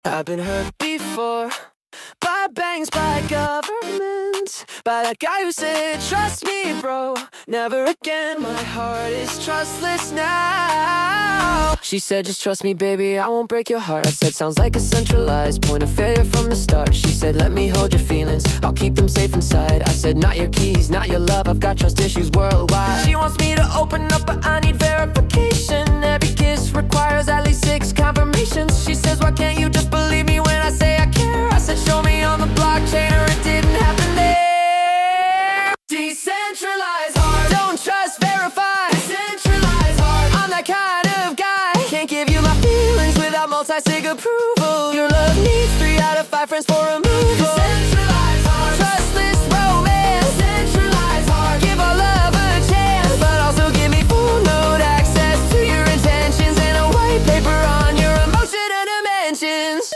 I've been hurt before, by banks, by government, by that guy who said, trust me, bro, never again. My heart is trustless now. She said, just trust me, baby, I won't break your heart. I said, sounds like a centralized point of failure from the start. She said, let me hold your feelings, I'll keep them safe inside. I said, not your keys, not your love, I've got trust issues worldwide. She wants me to open up, but I need verification. Every kiss requires at least 6 confirmations. She says, why can't you just believe me when I say I care? I said, show me on the blockchain or it didn't happen there. Decentralized heart, don't trust, verify. Decentralized heart, I'm that kind of guy. Can't give you my feelings without multi-sig approval. Your love needs 3 out of 5 friends for removal. Decentralized heart, trustless romance. Decentralized heart, give our love a chance, but also give me full node access to your intentions and a white paper on your emotional dimensions.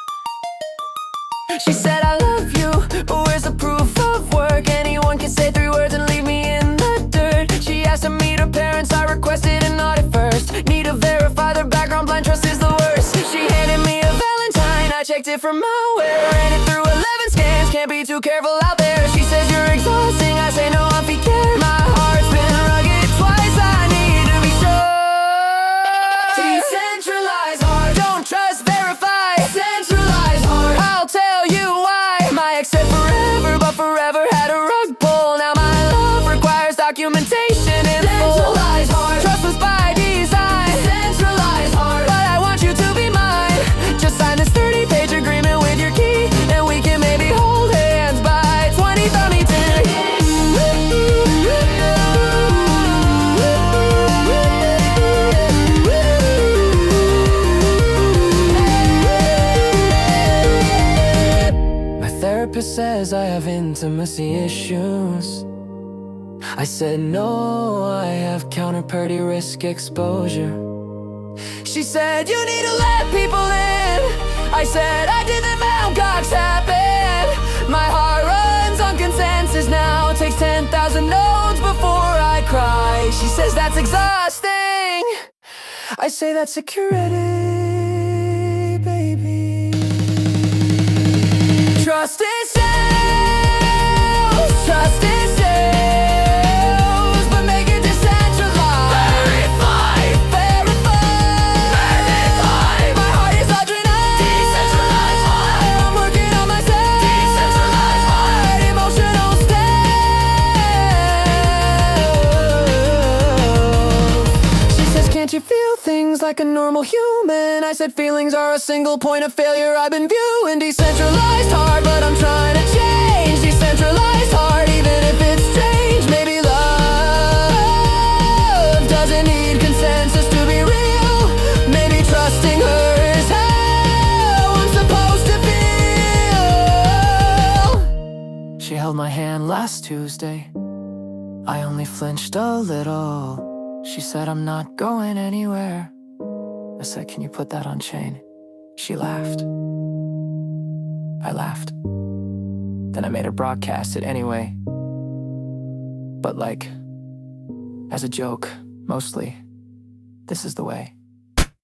She said, I love you, but where's the proof of work? Anyone can say 3 words and leave me in the dirt. She asked to meet her parents, I requested an audit first. Need to verify their background, blind trust is the worst. She handed me a Valentine, I checked it for malware. Ran it through 11 scans, can't be too careful out there. She says, you're exhausting, I say, no, I'm care. My heart's been rugged twice, I need to be sure. Decentralized heart, don't trust, verify. Centralized heart, I'll tell you why. My ex said forever, but forever had a rug pull. Now my love requires documentation in full. Centralized heart, trust was by design. Centralized heart, but I want you to be mine. Just sign this 30-page agreement with your key, and we can maybe hold hands by 2032. My therapist says I have intimacy issues. I said no, I have counterparty risk exposure. She said, you need to let people in. I said, I did the Mt. Gox happen. My heart runs on consensus now. It takes 10,000 nodes before I cry. She says, that's exhausting. I say, that's security, baby. Trust is sales, trust is sales, but make it decentralized. Verify, verify. My heart is adrenaline. Decentralized heart, I'm working on myself. Decentralized heart, emotional state. She says, can't you feel things like a normal human? I said, feelings are a single point of failure I've been viewing. Decentralized heart, but I'm trying to change. Decentralized heart, even if it's strange. Maybe love doesn't need consensus to be real. Maybe trusting her is how I'm supposed to feel. She held my hand last Tuesday. I only flinched a little. She said, I'm not going anywhere. I said, can you put that on chain? She laughed. I laughed. Then I made her broadcast it anyway. But like, as a joke, mostly. This is the way.